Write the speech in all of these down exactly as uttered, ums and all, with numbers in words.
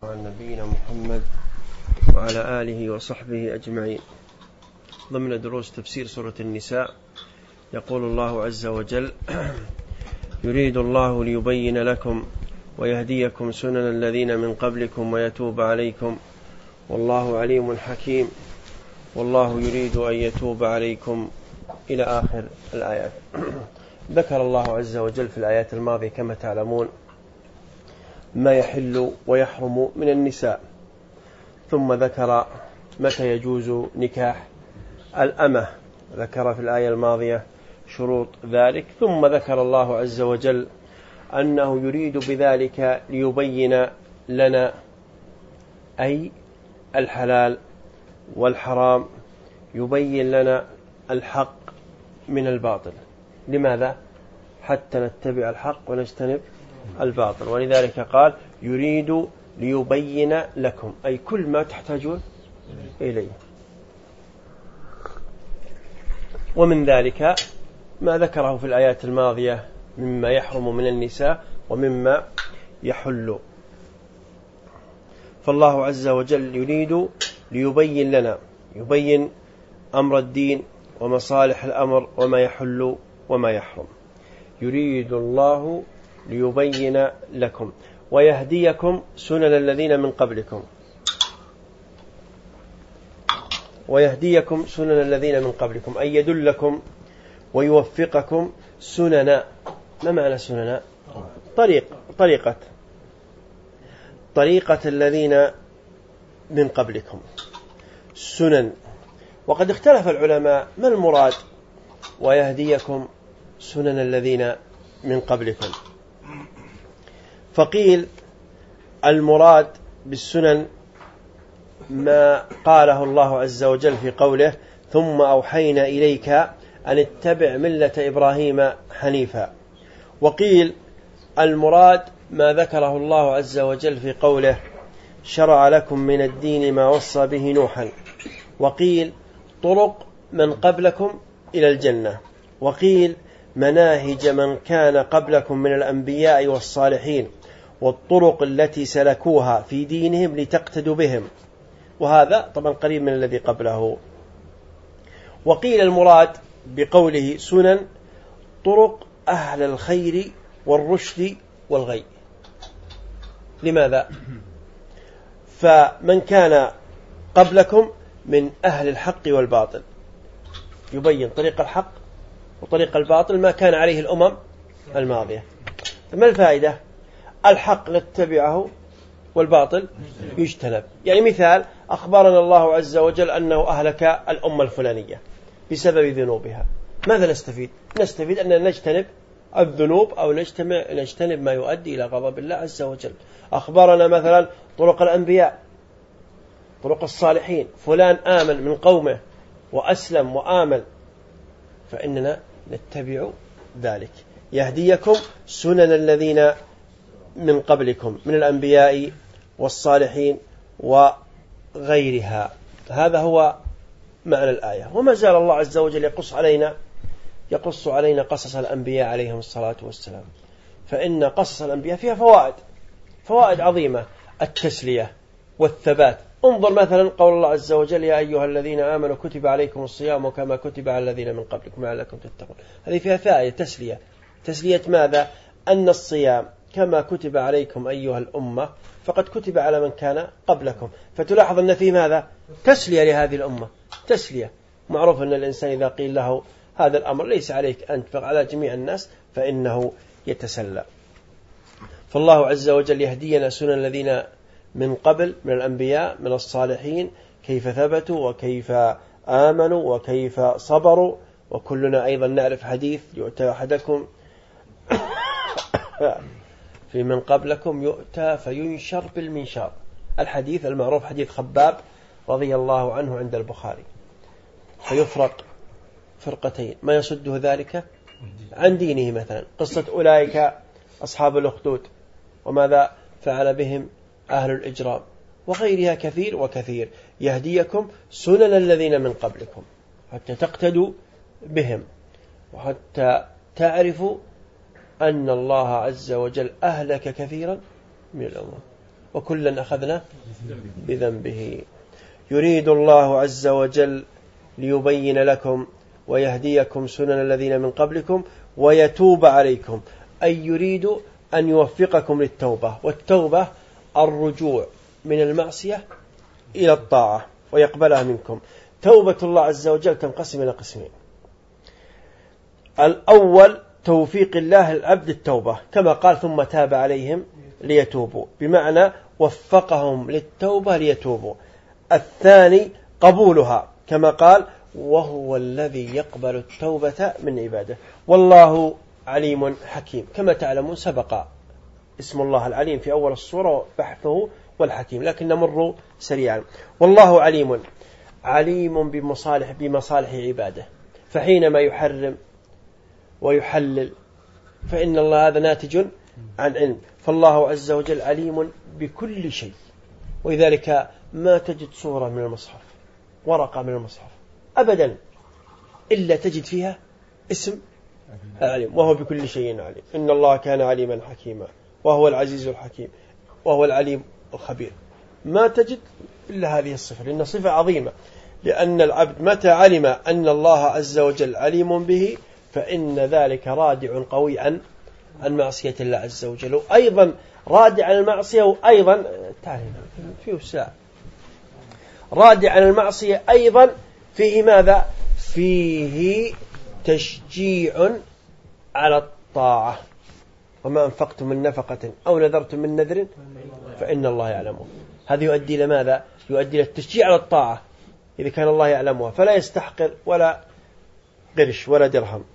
عن نبينا محمد وعلى آله وصحبه أجمعين. ضمن دروس تفسير سورة النساء يقول الله عز وجل: يريد الله ليبين لكم ويهديكم سنن الذين من قبلكم ويتوب عليكم والله عليم حكيم والله يريد أن يتوب عليكم إلى آخر الآيات. ذكر الله عز وجل في الآيات الماضية كما تعلمون ما يحل ويحرم من النساء، ثم ذكر متى يجوز نكاح الأمة، ذكر في الآية الماضية شروط ذلك، ثم ذكر الله عز وجل أنه يريد بذلك ليبين لنا أي الحلال والحرام، يبين لنا الحق من الباطل. لماذا؟ حتى نتبع الحق ونجتنب الباطل. ولذلك قال يريد ليبين لكم، أي كل ما تحتاجون إليه. ومن ذلك ما ذكره في الآيات الماضية مما يحرم من النساء ومما يحل. فالله عز وجل يريد ليبين لنا، يبين أمر الدين ومصالح الأمر وما يحل وما يحرم. يريد الله ليبين لكم ويهديكم سنن الذين من قبلكم، ويهديكم سنن الذين من قبلكم أي يدلكم ويوفقكم سننا. ما معنى سننا؟ طريق طريقة طريقة الذين من قبلكم سنن. وقد اختلف العلماء ما المراد ويهديكم سنن الذين من قبلكم. فقيل المراد بالسنن ما قاله الله عز وجل في قوله: ثم أوحينا إليك أن اتبع ملة إبراهيم حنيفا. وقيل المراد ما ذكره الله عز وجل في قوله: شرع لكم من الدين ما وصى به نوحا. وقيل طرق من قبلكم إلى الجنة. وقيل مناهج من كان قبلكم من الأنبياء والصالحين والطرق التي سلكوها في دينهم لتقتدوا بهم، وهذا طبعا قريب من الذي قبله. وقيل المراد بقوله سنن طرق أهل الخير والرشد والغي. لماذا؟ فمن كان قبلكم من أهل الحق والباطل، يبين طريق الحق وطريق الباطل ما كان عليه الأمم الماضية. ما الفائدة؟ الحق نتبعه والباطل يجتنب. يعني مثال، أخبرنا الله عز وجل أنه أهلك الأمة الفلانية بسبب ذنوبها. ماذا نستفيد؟ نستفيد أننا نجتنب الذنوب أو نجتنب ما يؤدي إلى غضب الله عز وجل. أخبرنا مثلا طرق الأنبياء، طرق الصالحين، فلان آمن من قومه وأسلم وآمن، فإننا نتبع ذلك. يهديكم سنن الذين من قبلكم من الأنبياء والصالحين وغيرها. هذا هو معنى الآية. وما زال الله عز وجل يقص علينا يقص علينا قصص الأنبياء عليهم الصلاة والسلام، فإن قصص الأنبياء فيها فوائد فوائد عظيمة: التسلية والثبات. انظر مثلا قول الله عز وجل: يا أيها الذين آمنوا كتب عليكم الصيام كما كتب على الذين من قبلكم لعلكم تتقون. هذه فيها فائدة تسلية. تسلية ماذا؟ أن الصيام كما كتب عليكم أيها الأمة فقد كتب على من كان قبلكم. فتلاحظ أن في ماذا؟ تسلية لهذه الأمة، تسلية. معروف أن الإنسان إذا قيل له هذا الأمر ليس عليك أنت فعلى جميع الناس فإنه يتسلى. فالله عز وجل يهدينا سنن الذين من قبل من الأنبياء من الصالحين، كيف ثبتوا وكيف آمنوا وكيف صبروا. وكلنا أيضا نعرف حديث: يؤتى أحدكم في من قبلكم يؤتى فينشر بالمنشار. الحديث المعروف حديث خباب رضي الله عنه عند البخاري. فيفرق فرقتين، ما يصده ذلك عن دينه. مثلا قصة أولئك أصحاب الأخدود وماذا فعل بهم أهل الإجرام وغيرها كثير وكثير. يهديكم سنن الذين من قبلكم حتى تقتدوا بهم وحتى تعرفوا أن الله عز وجل أهلك كثيرا من الأمم. وكلا أخذنا بذنبه. يريد الله عز وجل ليبين لكم ويهديكم سنن الذين من قبلكم ويتوب عليكم، أي يريد أن يوفقكم للتوبة، والتوبة الرجوع من المعصية إلى الطاعة ويقبلها منكم. توبة الله عز وجل تنقسم إلى قسمين: الأول توفيق الله العبد التوبة كما قال ثم تاب عليهم ليتوبوا، بمعنى وفقهم للتوبة ليتوبوا. الثاني قبولها كما قال وهو الذي يقبل التوبة من عباده. والله عليم حكيم، كما تعلمون سبق اسم الله العليم في أول السورة بحثه والحكيم، لكن نمر سريعا. والله عليم، عليم بمصالح بمصالح عباده، فحينما يحرم ويحلل فإن الله هذا ناتج عن علم، فالله عز وجل عليم بكل شيء. ولذلك ما تجد صورة من المصحف، ورقة من المصحف أبدا إلا تجد فيها اسم العليم، وهو بكل شيء عليم. إن الله كان عليما حكيما وهو العزيز الحكيم وهو العليم الخبير. ما تجد إلا هذه الصفة، لأنها صفة عظيمة، لأن العبد متى علم أن الله عز وجل عليم به فإن ذلك رادع قوي عن عن معصية الله عز وجل، وأيضا رادع عن المعصية، وأيضا فيه ساعة رادع عن المعصية أيضا فيه ماذا؟ فيه تشجيع على الطاعة. وما أنفقتم من نفقة أو نذرتم من نذر فإن الله يعلمه. هذا يؤدي إلى ماذا؟ يؤدي إلى التشجيع على الطاعة إذا كان الله يعلمها، فلا يستحقر ولا قرش ولا درهم.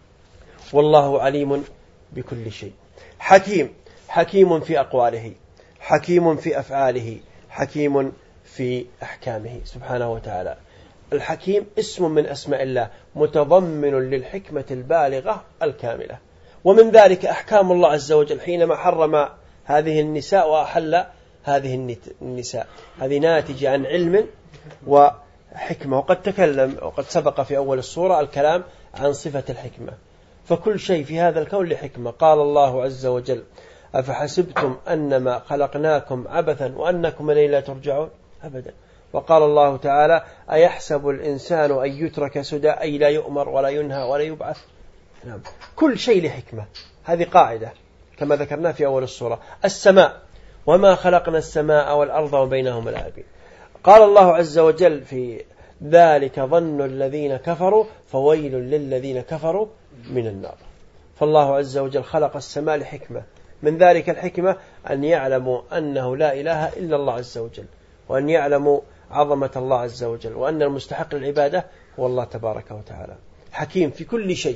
والله عليم بكل شيء. حكيم، حكيم في أقواله، حكيم في أفعاله، حكيم في أحكامه سبحانه وتعالى. الحكيم اسم من أسماء الله متضمن للحكمة البالغة الكاملة. ومن ذلك أحكام الله عز وجل حينما حرم هذه النساء وأحل هذه النساء، هذه ناتجة عن علم وحكمة. وقد تكلم وقد سبق في أول السورة الكلام عن صفة الحكمة، فكل شيء في هذا الكون لحكمة. قال الله عز وجل أفحسبتم أنما خلقناكم عبثا وأنكم إلينا لا ترجعون أبدا. وقال الله تعالى أيحسب الإنسان أن يترك سدى، أي لا يؤمر ولا ينهى ولا يبعث. نعم. كل شيء لحكمة، هذه قاعدة كما ذكرنا في أول السورة. السماء، وما خلقنا السماء والأرض وبينهما لاعبين. قال الله عز وجل في ذلك ظن الذين كفروا فويل للذين كفروا من النار. فالله عز وجل خلق السماء لحكمة، من ذلك الحكمة أن يعلموا أنه لا إله إلا الله عز وجل، وأن يعلموا عظمة الله عز وجل، وأن المستحق للعبادة هو الله تبارك وتعالى. حكيم في كل شيء،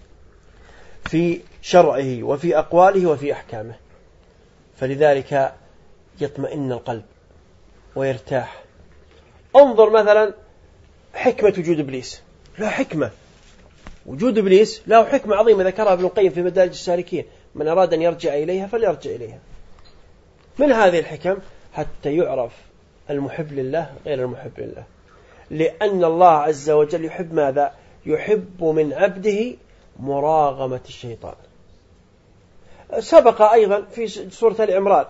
في شرعه وفي أقواله وفي أحكامه، فلذلك يطمئن القلب ويرتاح. انظر مثلا حكمة وجود إبليس، لا حكمة وجود إبليس له حكمة عظيمة ذكرها ابن القيم في مدارج السالكين، من أراد أن يرجع إليها فليرجع إليها. من هذه الحكم حتى يعرف المحب لله غير المحب لله، لأن الله عز وجل يحب ماذا؟ يحب من عبده مراغمة الشيطان. سبق أيضا في سورة العمران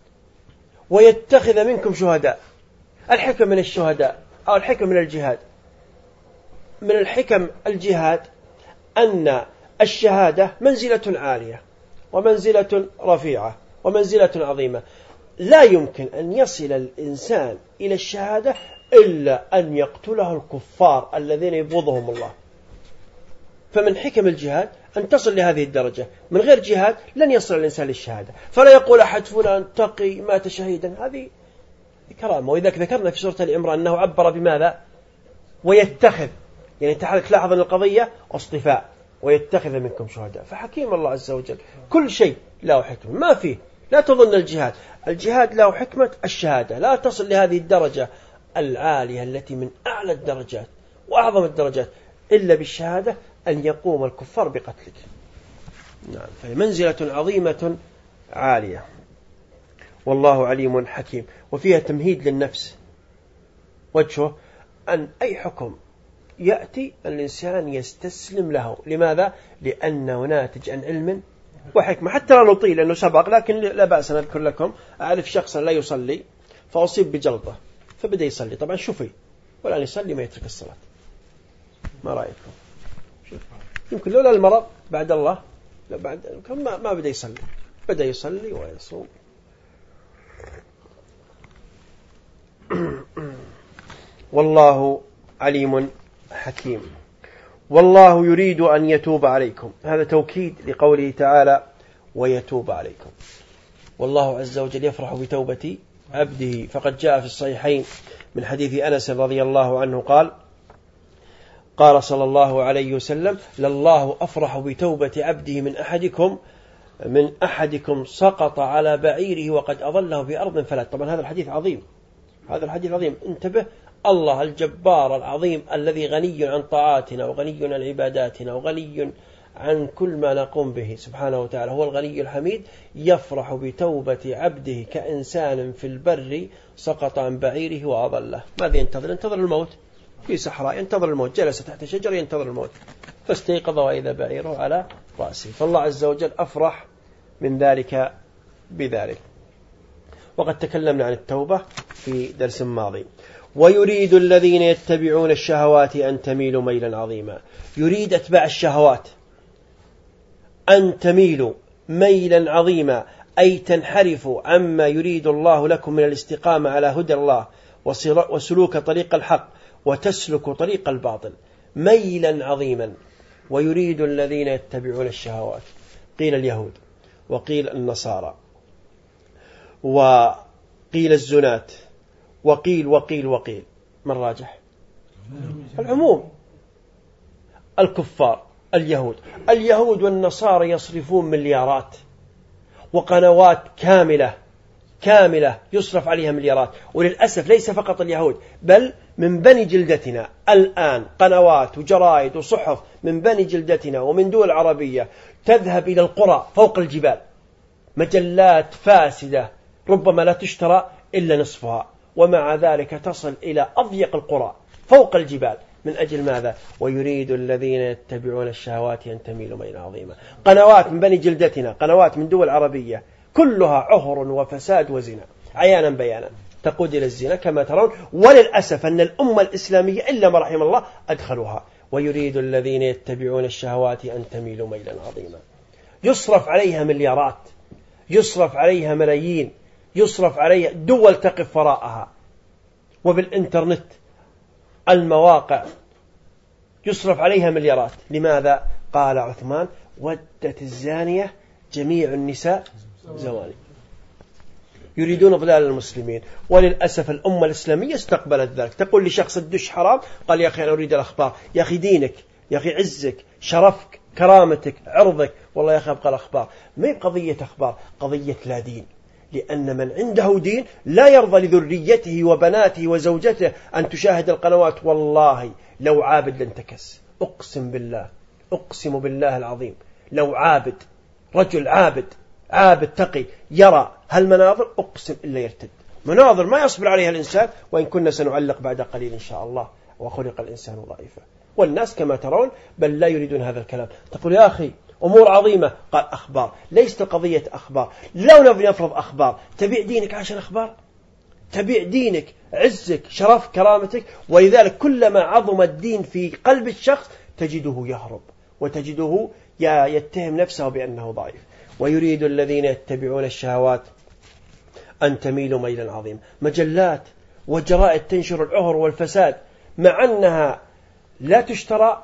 ويتخذ منكم شهداء. الحكم من الشهداء أو الحكم من الجهاد، من الحكم الجهاد أن الشهادة منزلة عالية ومنزلة رفيعة ومنزلة عظيمة، لا يمكن أن يصل الإنسان إلى الشهادة إلا أن يقتله الكفار الذين يبغضهم الله. فمن حكم الجهاد أن تصل لهذه الدرجة، من غير جهاد لن يصل الإنسان للشهادة. فلا يقول أحد فلان تقي مات شهيدا، هذه كرامة. وإذا ذكرنا في سورة العمران أنه عبر بماذا؟ ويتخذ، يعني تلاحظ أن القضية اصطفاء، ويتخذ منكم شهداء. فحكيم الله عز وجل كل شيء له حكمة، ما فيه. لا تظن الجهاد الجهاد له حكمة، الشهادة لا تصل لهذه الدرجة العالية التي من أعلى الدرجات وأعظم الدرجات إلا بالشهادة أن يقوم الكفار بقتلك. نعم، فهي منزلة عظيمة عالية. والله عليم حكيم. وفيها تمهيد للنفس، وجهه أن أي حكم يأتي الإنسان يستسلم له. لماذا؟ لأنه ناتج عن علم وحكمة حتى لا نطيل لأنه سبق، لكن لا بأس نذكر لكم. أعرف شخصا لا يصلي فأصيب بجلطة فبدأ يصلي، طبعا شفي والآن يصلي ما يترك الصلاة. ما رأيكم؟ يمكن لولا المرض بعد الله لا بعد ما ما بدأ يصلي، بدأ يصلي ويصوم. والله عليم حكيم. والله يريد أن يتوب عليكم، هذا توكيد لقوله تعالى ويتوب عليكم. والله عز وجل يفرح بتوبة عبده، فقد جاء في الصحيحين من حديث أنس رضي الله عنه قال قال صلى الله عليه وسلم لله أفرح بتوبة عبده من أحدكم من أحدكم سقط على بعيره وقد أظله بأرض فلات. طبعا هذا الحديث عظيم، هذا الحديث عظيم. انتبه، الله الجبار العظيم الذي غني عن طاعاتنا وغني عن عباداتنا وغني عن كل ما نقوم به سبحانه وتعالى، هو الغني الحميد، يفرح بتوبة عبده كإنسان في البر سقط عن بعيره وأضله. ماذا ينتظر؟ ينتظر الموت في صحراء، ينتظر الموت، جلس تحت شجر ينتظر الموت فاستيقظ وإذا بعيره على رأسه. فالله عز وجل أفرح من ذلك بذلك. وقد تكلمنا عن التوبة في درس ماضي. ويريد الذين يتبعون الشهوات أن تميلوا ميلا عظيما. يريد أتباع الشهوات أن تميلوا ميلا عظيما، أي تنحرفوا عما يريد الله لكم من الاستقامة على هدى الله وسلوك طريق الحق وتسلك طريق الباطل ميلا عظيما. ويريد الذين يتبعون الشهوات، قيل اليهود وقيل النصارى وقيل الزنات وقيل وقيل وقيل. من راجح؟ العموم. الكفار اليهود اليهود والنصارى يصرفون مليارات وقنوات كاملة كاملة يصرف عليها مليارات. وللأسف ليس فقط اليهود بل من بني جلدتنا الآن قنوات وجرائد وصحف من بني جلدتنا ومن دول عربية تذهب إلى القرى فوق الجبال، مجلات فاسدة ربما لا تشترى إلا نصفها، ومع ذلك تصل إلى أضيق القرى فوق الجبال. من أجل ماذا؟ ويريد الذين يتبعون الشهوات أن تميلوا ميلا عظيما. قنوات من بني جلدتنا، قنوات من دول عربية، كلها عهر وفساد وزنا عيانا بيانا تقود إلى الزنا كما ترون. وللأسف أن الأمة الإسلامية إلا ما رحم الله أدخلوها. ويريد الذين يتبعون الشهوات أن تميلوا ميلا عظيما. يصرف عليها مليارات، يصرف عليها ملايين، يصرف عليها دول تقف وراءها، وبالإنترنت المواقع يصرف عليها مليارات. لماذا؟ قال عثمان ودت الزانية جميع النساء زواني. يريدون ضلال المسلمين. وللأسف الأمة الإسلامية استقبلت ذلك. تقول لشخص الدش حرام، قال يا أخي أنا أريد الأخبار. يا أخي دينك، يا أخي عزك، شرفك، كرامتك، عرضك، والله يا أخي أبقى الأخبار. ما هي قضية أخبار، قضية لا دين. لأن من عنده دين لا يرضى لذريته وبناته وزوجته أن تشاهد القنوات. والله لو عابد لانتكس، أقسم بالله، أقسم بالله العظيم، لو عابد رجل عابد عابد تقي يرى هالمناظر أقسم إلا يرتد. مناظر ما يصبر عليها الإنسان، وإن كنا سنعلق بعد قليل إن شاء الله. وخلق الإنسان ضعيفا. والناس كما ترون بل لا يريدون هذا الكلام. تقول يا أخي أمور عظيمة، قال أخبار. ليست قضية أخبار. لو نبي نفرض أخبار، تبيع دينك عشان أخبار؟ تبيع دينك، عزك، شرف، كرامتك. ولذلك كلما عظم الدين في قلب الشخص تجده يهرب وتجده يتهم نفسه بأنه ضعيف. ويريد الذين يتبعون الشهوات أن تميلوا ميلا عظيما. مجلات وجرائد تنشر العهر والفساد مع أنها لا تشترى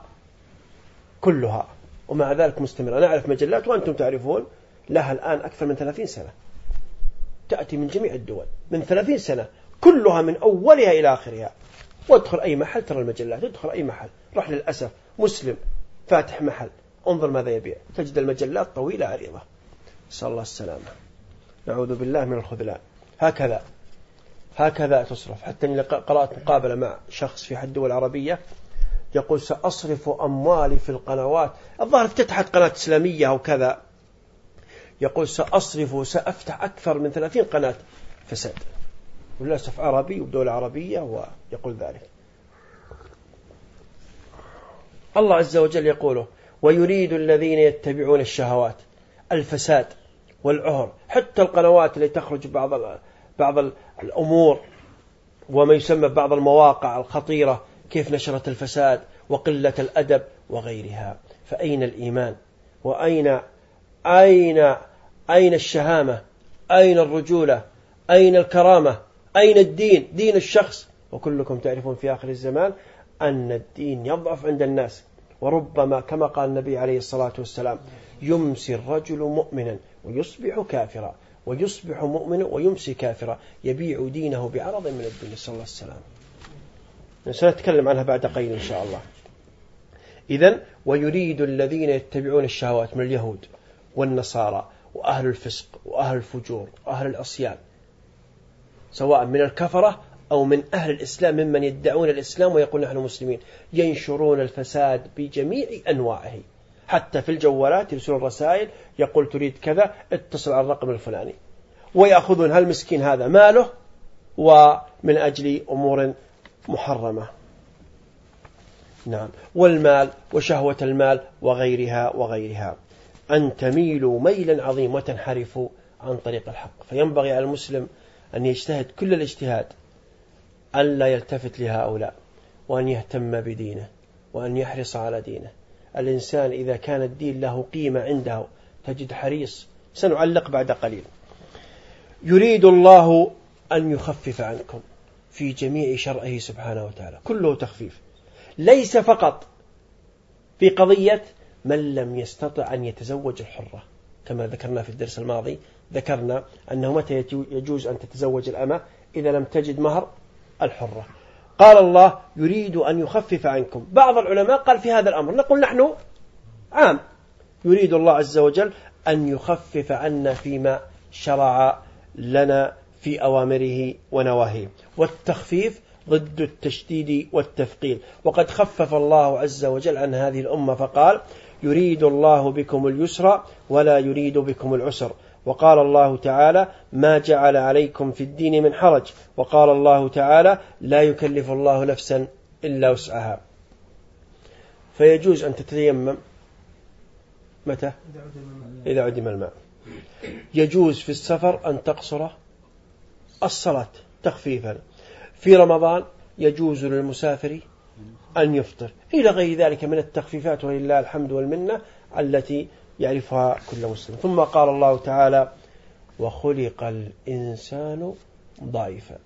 كلها، ومع ذلك مستمرة. أنا أعرف مجلات وأنتم تعرفون لها الآن أكثر من ثلاثين سنة، تأتي من جميع الدول من ثلاثين سنة، كلها من أولها إلى آخرها. وادخل أي محل ترى المجلات، ادخل أي محل، رح للأسف مسلم فاتح محل، انظر ماذا يبيع، تجد المجلات طويلة عريضة. نسأل الله السلامة، نعوذ بالله من الخذلان. هكذا هكذا تصرف. حتى أني قرأت مقابلة مع شخص في أحد الدول العربية يقول سأصرف أموالي في القنوات، الظاهر افتتحت قناة إسلامية أو كذا، يقول سأصرف سأفتح أكثر من ثلاثين قناة فساد، وللأسف عربي وبدولة عربية ويقول ذلك. الله عز وجل يقوله ويريد الذين يتبعون الشهوات الفساد والعهر. حتى القنوات اللي تخرج بعض بعض الأمور وما يسمى بعض المواقع الخطيرة كيف نشرت الفساد وقلة الأدب وغيرها. فأين الإيمان؟ وأين أين أين الشهامة؟ أين الرجولة؟ أين الكرامة؟ أين الدين؟ دين الشخص. وكلكم تعرفون في آخر الزمان أن الدين يضعف عند الناس، وربما كما قال النبي عليه الصلاة والسلام يمسي الرجل مؤمنا ويصبح كافرا، ويصبح مؤمنا ويمسي كافرا، يبيع دينه بعرض من الدنيا. صلى الله عليه وسلم. سنتكلم عنها بعد قليل إن شاء الله. إذن ويريد الذين يتبعون الشهوات من اليهود والنصارى وأهل الفسق وأهل الفجور وأهل العصيان، سواء من الكفرة أو من أهل الإسلام ممن يدعون الإسلام ويقول نحن مسلمين، ينشرون الفساد بجميع أنواعه. حتى في الجوالات يرسلون رسائل يقول تريد كذا اتصل على الرقم الفلاني، ويأخذون هالمسكين هذا ماله ومن أجل أمور محرمة. نعم، والمال وشهوة المال وغيرها وغيرها، أن تميلوا ميلا عظيم وتنحرفوا عن طريق الحق. فينبغي على المسلم أن يجتهد كل الاجتهاد أن لا يلتفت لهؤلاء، وأن يهتم بدينه وأن يحرص على دينه. الإنسان إذا كان الدين له قيمة عنده تجد حريص. سنعلق بعد قليل. يريد الله أن يخفف عنكم في جميع شرعه سبحانه وتعالى، كله تخفيف، ليس فقط في قضية من لم يستطع أن يتزوج الحرة. كما ذكرنا في الدرس الماضي، ذكرنا أنه متى يجوز أن تتزوج الأمة إذا لم تجد مهر الحرة. قال الله يريد أن يخفف عنكم. بعض العلماء قال في هذا الأمر نقول نحن عام، يريد الله عز وجل أن يخفف عنا فيما شرع لنا في أوامره ونواهيه. والتخفيف ضد التشديد والتثقيل، وقد خفف الله عز وجل عن هذه الأمة فقال يريد الله بكم اليسر ولا يريد بكم العسر. وقال الله تعالى ما جعل عليكم في الدين من حرج. وقال الله تعالى لا يكلف الله نفسا إلا وسعها. فيجوز أن تتيمم متى؟ إذا عدم الماء. يجوز في السفر أن تقصر الصلاة تخفيفا. في رمضان يجوز للمسافر أن يفطر، إلى غير ذلك من التخفيفات، ولله الحمد والمنة التي يعرفها كل مسلم. ثم قال الله تعالى وخلق الإنسان ضعيفا،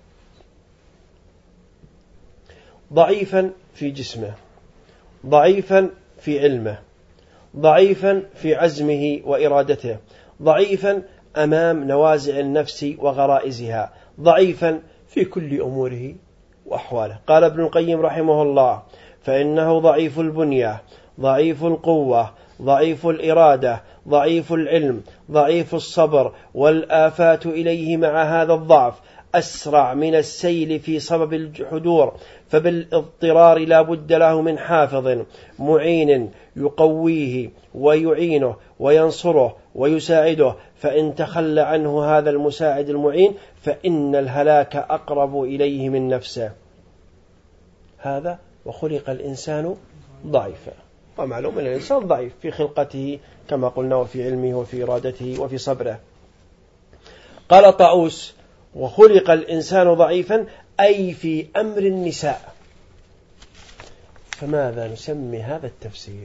ضعيفا في جسمه، ضعيفا في علمه، ضعيفا في عزمه وإرادته، ضعيفا أمام نوازع النفس وغرائزها، ضعيفا في كل أموره وأحواله. قال ابن القيم رحمه الله فإنه ضعيف البنية، ضعيف القوة، ضعيف الإرادة، ضعيف العلم، ضعيف الصبر، والآفات إليه مع هذا الضعف أسرع من السيل في صبب الحدور، فبالاضطرار لا بد له من حافظ معين يقويه ويعينه وينصره ويساعده، فإن تخلى عنه هذا المساعد المعين فإن الهلاك أقرب إليه من نفسه. هذا وخلق الإنسان ضعيفا. ومعلوم أن الإنسان ضعيف في خلقته كما قلنا، وفي علمه وفي إرادته وفي صبره. قال طاووس وخلق الإنسان ضعيفا أي في أمر النساء. فماذا نسمي هذا التفسير؟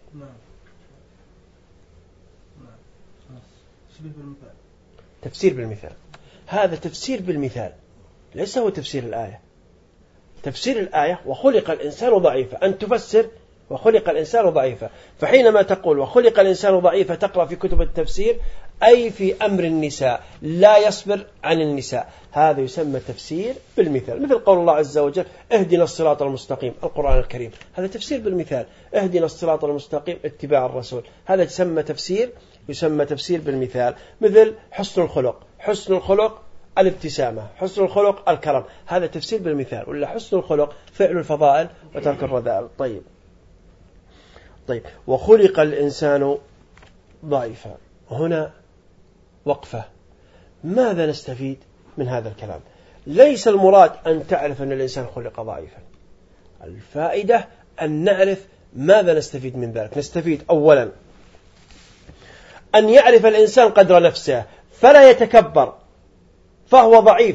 تفسير بالمثال. هذا تفسير بالمثال، ليس هو تفسير الآية. تفسير الآية وخلق الإنسان ضعيفا، أن تفسر وخلق الإنسان ضعيفا. فحينما تقول وخلق الإنسان ضعيفا تقرأ في كتب التفسير أي في أمر النساء، لا يصبر عن النساء، هذا يسمى تفسير بالمثال. مثل قول الله عز وجل اهدنا الصراط المستقيم، القرآن الكريم، هذا تفسير بالمثال. اهدنا الصراط المستقيم اتباع الرسول، هذا يسمى تفسير يسمى تفسير بالمثال. مثل حسن الخلق، حسن الخلق الابتسامة، حسن الخلق الكرم، هذا تفسير بالمثال. ولا حسن الخلق فعل الفضائل وترك الرذائل. طيب طيب وخلق الإنسان ضعيفا. هنا وقفة. ماذا نستفيد من هذا الكلام؟ ليس المراد أن تعرف أن الإنسان خلق ضعيفا، الفائدة أن نعرف ماذا نستفيد من ذلك. نستفيد أولا أن يعرف الإنسان قدر نفسه فلا يتكبر فهو ضعيف،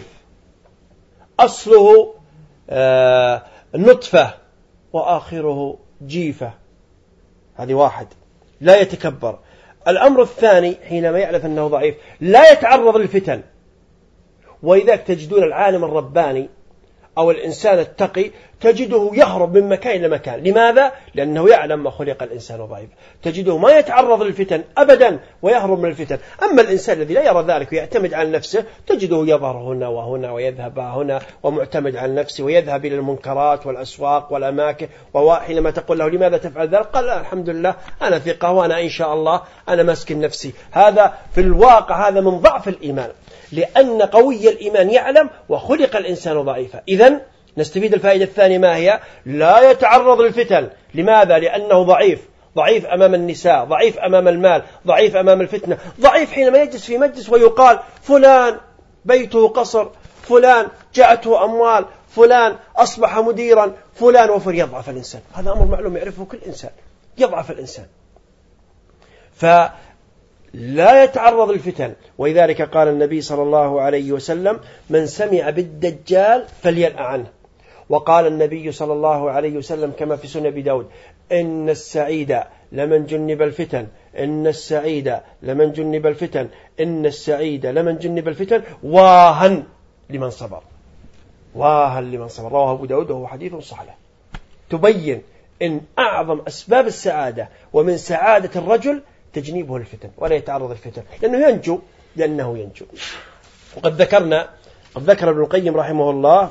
أصله آه نطفة وآخره جيفة، هذه واحد، لا يتكبر. الأمر الثاني حينما يعرف أنه ضعيف لا يتعرض للفتن، وإذا تجدون العالم الرباني أو الإنسان التقي تجده يهرب من مكان إلى مكان. لماذا؟ لأنه يعلم ما خلق الإنسان ضعيف، تجده ما يتعرض للفتن أبدا ويهرب من الفتن. أما الإنسان الذي لا يرى ذلك ويعتمد على نفسه تجده يظهر هنا وهنا ويذهب هنا ومعتمد على نفسه ويذهب إلى المنكرات والأسواق والأماكن، وحينما تقول له لماذا تفعل ذلك قال الحمد لله أنا ثقة وأنا إن شاء الله أنا مسكن نفسي. هذا في الواقع هذا من ضعف الإيمان، لأن قوي الإيمان يعلم وخلق الإنسان ضعيفا. إذن نستفيد الفائدة الثانية ما هي؟ لا يتعرض للفتن. لماذا؟ لأنه ضعيف، ضعيف أمام النساء، ضعيف أمام المال، ضعيف أمام الفتنة، ضعيف حينما يجلس في مجلس ويقال فلان بيته قصر، فلان جاءته أموال، فلان أصبح مديرا، فلان وفر. يضعف الإنسان، هذا أمر معلوم يعرفه كل إنسان، يضعف الإنسان فلا يتعرض للفتن. ولذلك قال النبي صلى الله عليه وسلم من سمع بالدجال فلينأ عنه. وقال النبي صلى الله عليه وسلم كما في سنن أبي داود إن السعيد لمن جنب الفتن، إن السعيد لمن جنب الفتن، إن السعيد لمن جنب الفتن واهن لمن صبر، واهن لمن صبر. رواه أبو داود وهو حديث صحيح. تبين إن أعظم أسباب السعادة ومن سعادة الرجل تجنيبه الفتن ولا يتعرض الفتن، لأنه ينجو، لأنه ينجو. وقد ذكرنا قد ذكر ابن القيم رحمه الله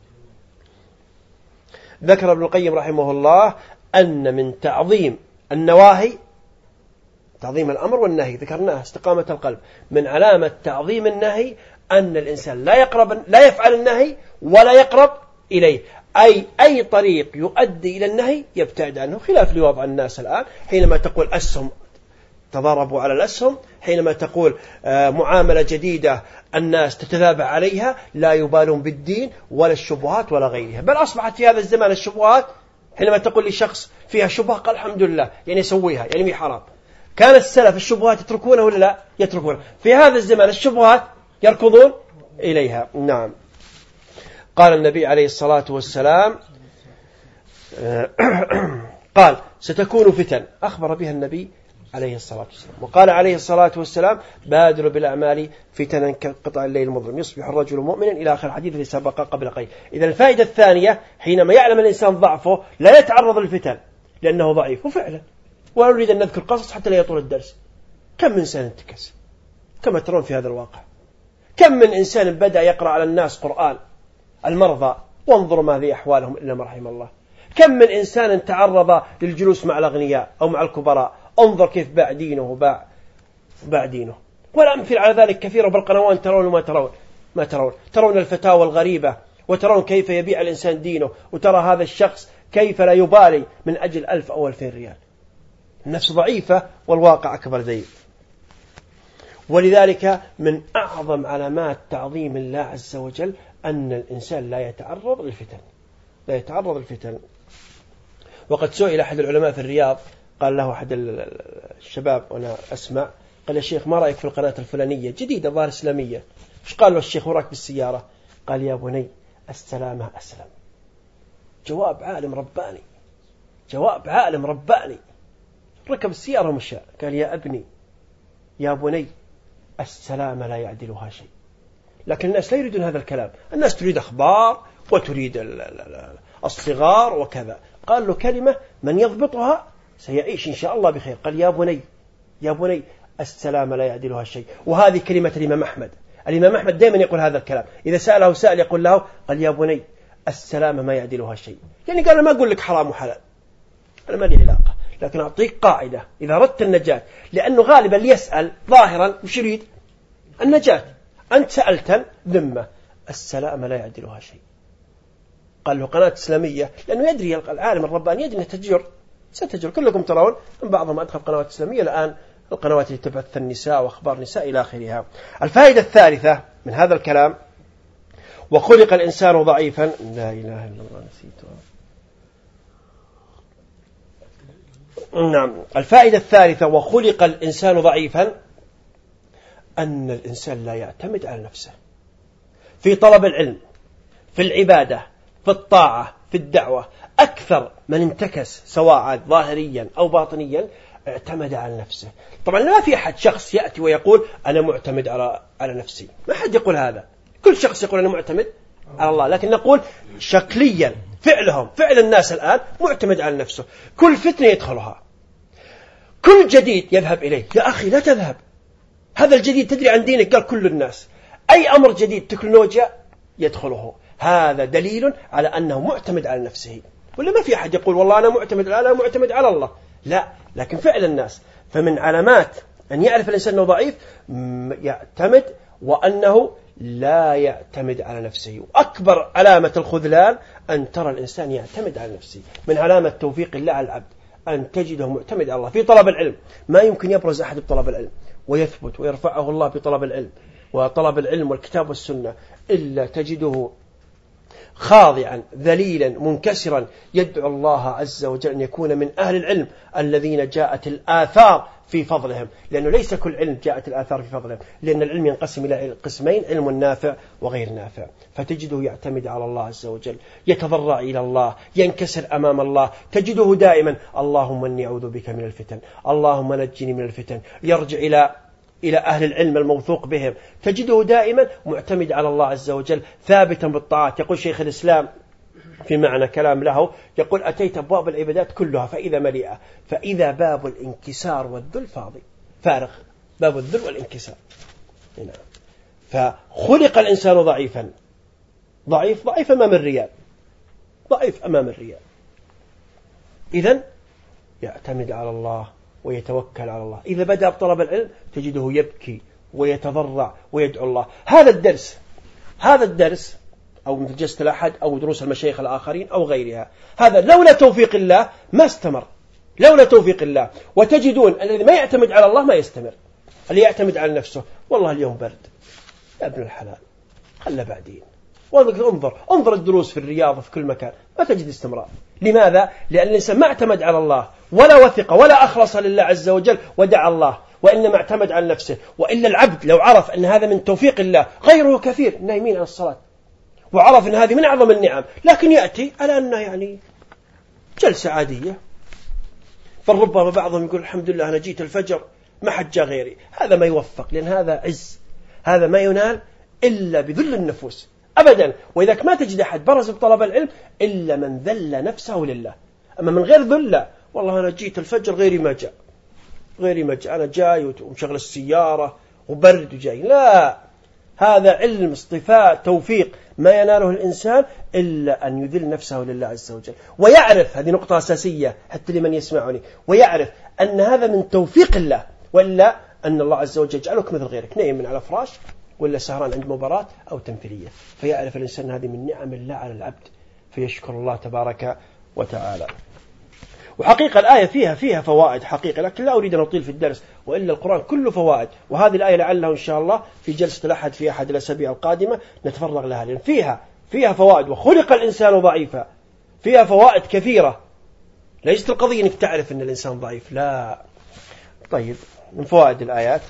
ذكر ابن القيم رحمه الله أن من تعظيم النواهي تعظيم الأمر والنهي، ذكرناه استقامة القلب، من علامة تعظيم النهي أن الإنسان لا يقرب لا يفعل النهي ولا يقرب إليه، أي أي طريق يؤدي إلى النهي يبتعد عنه، خلاف لوضع الناس الآن حينما تقول أسهم تضاربوا على الأسهم، حينما تقول معاملة جديدة الناس تتذابع عليها، لا يبالون بالدين ولا الشبهات ولا غيرها. بل أصبحت في هذا الزمان الشبهات حينما تقول لشخص فيها شبهة قال الحمد لله يعني يسويها يعني مي حرام. كان السلف الشبهات يتركونها ولا لا يتركونها؟ في هذا الزمان الشبهات يركضون إليها. نعم. قال النبي عليه الصلاة والسلام قال ستكون فتن، أخبر بها النبي عليه الصلاة والسلام. وقال عليه الصلاة والسلام بادروا بالأعمال فتنا كقطع الليل المظلم يصبح الرجل مؤمنا إلى آخر الحديث الذي سبق قبل قليل. إذا الفائدة الثانية حينما يعلم الإنسان ضعفه لا يتعرض للفتن لأنه ضعيف. وفعلا ولا نريد أن نذكر قصص حتى لا يطول الدرس. كم من إنسان انتكس كما ترون في هذا الواقع، كم من إنسان بدأ يقرأ على الناس قرآن المرضى وانظروا ما ذي أحوالهم إلا ما رحم الله. كم من إنسان تعرض للجلوس مع الأغنياء أو مع الكبراء، انظر كيف باع دينه وباع باع دينه. والأمثل على ذلك كثيرة بالقنوات ترون وما ترون ما ترون ترون الفتاوى الغريبة وترون كيف يبيع الإنسان دينه، وترى هذا الشخص كيف لا يبالي من أجل ألف أو ألفين ريال. النفس ضعيفة والواقع أكبر ذيب. ولذلك من أعظم علامات تعظيم الله عز وجل أن الإنسان لا يتعرض للفتن لا يتعرض للفتن. وقد سئل أحد العلماء في الرياض قال له أحد الشباب وأنا أسمع قال يا شيخ ما رأيك في القناة الفلانية جديدة ظاهر إسلامية؟ إيش قال له الشيخ وراك بالسيارة؟ قال يا بني السلامة أسلم. جواب عالم رباني جواب عالم رباني. ركب السيارة ومشى قال يا ابني يا بني السلامة لا يعدلها شيء. لكن الناس لا يريدون هذا الكلام، الناس تريد أخبار وتريد الصغار وكذا. قال له كلمة من يضبطها سيعيش إن شاء الله بخير. قال يا بني يا بني السلام لا يعدلها شيء. وهذه كلمة الإمام أحمد. الإمام أحمد دائما يقول هذا الكلام، إذا سأله سائل يقول له قال يا بني السلام ما يعدلها شيء. يعني قال ما أقول لك حرام وحلال، أنا ما لي علاقة، لكن أعطيك قاعدة إذا أردت النجاة، لأنه غالبا يسأل ظاهرا وش يريد؟ النجاة. أنت سألت ذمة السلام لا يعدلها شيء. قال له قناة إسلامية، لأنه يدري العالم الرباني يدري أنه تجر ستجر. كلكم ترون من بعضهم أدخل قنوات إسلامية الآن، القنوات التي تبث النساء وأخبار نساء إلى آخرها. الفائدة الثالثة من هذا الكلام وخلق الإنسان ضعيفا. لا إله إلا الله نسيتها. نعم. الفائدة الثالثة وخلق الإنسان ضعيفا، أن الإنسان لا يعتمد على نفسه في طلب العلم، في العبادة، في الطاعة، في الدعوة. أكثر من انتكس سواء ظاهريا أو باطنيا اعتمد على نفسه. طبعا لا في أحد شخص يأتي ويقول أنا معتمد على على نفسي، ما حد يقول هذا. كل شخص يقول أنا معتمد على الله، لكن نقول شكليا فعلهم فعل الناس الآن معتمد على نفسه. كل فتنة يدخلها، كل جديد يذهب إليه. يا أخي لا تذهب، هذا الجديد تدري عن دينك؟ قال كل الناس. أي أمر جديد تكنولوجيا يدخله، هذا دليل على أنه معتمد على نفسه. ولا ما في أحد يقول والله أنا معتمد أنا معتمد على الله، لا، لكن فعل الناس. فمن علامات أن يعرف الإنسان أنه ضعيف يعتمد وأنه لا يعتمد على نفسه. وأكبر علامة الخذلان أن ترى الإنسان يعتمد على نفسه. من علامة توفيق الله على العبد أن تجده معتمد على الله في طلب العلم. ما يمكن يبرز أحد بطلب العلم ويثبت ويرفعه الله بطلب العلم وطلب العلم والكتاب والسنة إلا تجده خاضعا ذليلا منكسرا يدعو الله عز وجل أن يكون من أهل العلم الذين جاءت الآثار في فضلهم، لأنه ليس كل علم جاءت الآثار في فضلهم، لأن العلم ينقسم إلى قسمين: علم نافع وغير نافع. فتجده يعتمد على الله عز وجل، يتضرع إلى الله، ينكسر أمام الله. تجده دائما اللهم إني أعوذ بك من الفتن، اللهم نجني من الفتن، يرجع إلى إلى أهل العلم الموثوق بهم. تجده دائما معتمد على الله عز وجل، ثابتا بالطاعات. يقول شيخ الإسلام في معنى كلام له، يقول أتيت أبواب العبادات كلها فإذا مليئة، فإذا باب الانكسار والذل فاضي، فارغ، باب الذل والانكسار. فخلق الإنسان ضعيفا، ضعيف ضعيف أمام الرياء، ضعيف أمام الرياء. إذن يعتمد على الله ويتوكل على الله. إذا بدأ بطلب العلم تجده يبكي ويتضرع ويدعو الله. هذا الدرس هذا الدرس أو من جلسة الأحد أو دروس المشايخ الآخرين أو غيرها، هذا لولا توفيق الله ما استمر، لولا توفيق الله. وتجدون الذي ما يعتمد على الله ما يستمر، اللي يعتمد على نفسه والله اليوم برد يا ابن الحلال خلى بعدين. وانظر انظر الدروس في الرياض في كل مكان ما تجد استمرار. لماذا؟ لأن الإنسان ما اعتمد على الله ولا وثق ولا أخلص لله عز وجل ودعا الله، وإنما اعتمد على نفسه. وإلا العبد لو عرف أن هذا من توفيق الله، غيره كثير نايمين عن الصلاة، وعرف أن هذه من أعظم النعم، لكن يأتي على أنه يعني جلسة عادية. فربما بعضهم يقول الحمد لله أنا جيت الفجر ما حد جاء غيري. هذا ما يوفق، لأن هذا عز، هذا ما ينال إلا بذل النفوس أبدا. وإذا ما تجد أحد برز بطلب العلم إلا من ذل نفسه لله. أما من غير ذل، والله أنا جيت الفجر غيري ما جاء، غيري ما جاء، أنا جاي ومشغل السيارة وبرد وجاي. لا، هذا علم اصطفاء توفيق ما يناله الإنسان إلا أن يذل نفسه لله عز وجل، ويعرف، هذه نقطة أساسية حتى لمن يسمعني، ويعرف أن هذا من توفيق الله، وإلا أن الله عز وجل يجعلك مثل غيرك نايم من على فراش ولا سهران عند مباراة أو تمثيلية. فيعرف الإنسان هذه من نعم الله على العبد، فيشكر الله تبارك وتعالى. وحقيقة الآية فيها فيها فوائد حقيقة، لكن لا أريد أن أطيل في الدرس، وإلا القرآن كله فوائد. وهذه الآية لعله إن شاء الله في جلسة الأحد في أحد الأسابيع القادمة نتفرغ لها، لأن فيها فيها فوائد. وخلق الإنسان ضعيفا، فيها فوائد كثيرة. ليست القضية أنك تعرف أن الإنسان ضعيف، لا. طيب، من فوائد الآيات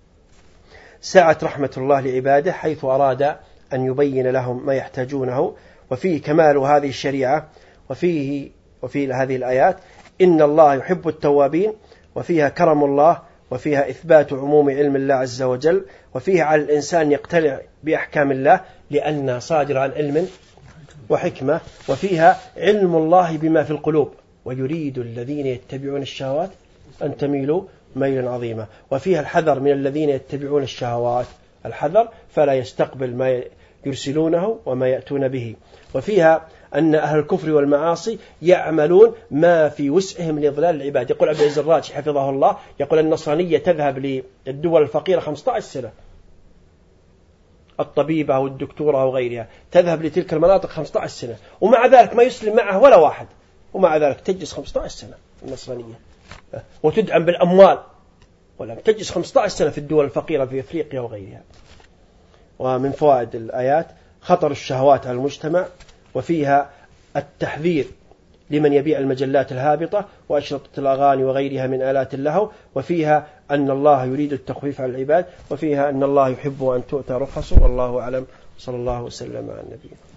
سعة رحمة الله لعباده حيث أراد أن يبين لهم ما يحتاجونه، وفيه كمال هذه الشريعة. وفيه وفي هذه الآيات إن الله يحب التوابين، وفيها كرم الله، وفيها إثبات عموم علم الله عز وجل، وفيها على الإنسان يقتنع بأحكام الله لأنها صادرة عن علم وحكمة، وفيها علم الله بما في القلوب ويريد الذين يتبعون الشهوات أن تميلوا ميلا عظيما. وفيها الحذر من الذين يتبعون الشهوات، الحذر فلا يستقبل ما يرسلونه وما يأتون به. وفيها أن أهل الكفر والمعاصي يعملون ما في وسعهم لإضلال العباد. يقول عبد العزيز الراجحي حفظه الله، يقول النصرانية تذهب للدول الفقيرة خمسة عشر سنة، الطبيبة أو الدكتورة أو غيرها تذهب لتلك المناطق خمسة عشر سنة، ومع ذلك ما يسلم معه ولا واحد، ومع ذلك تجلس خمسة عشر سنة النصرانية وتدعم بالأموال، ولم تجلس خمسة عشر سنة في الدول الفقيرة في أفريقيا وغيرها. ومن فوائد الآيات خطر الشهوات على المجتمع، وفيها التحذير لمن يبيع المجلات الهابطة وأشرطة الأغاني وغيرها من آلات اللهو، وفيها أن الله يريد التخفيف على العباد، وفيها أن الله يحب أن تؤتى رخصه. والله أعلم، صلى الله وسلم على النبي.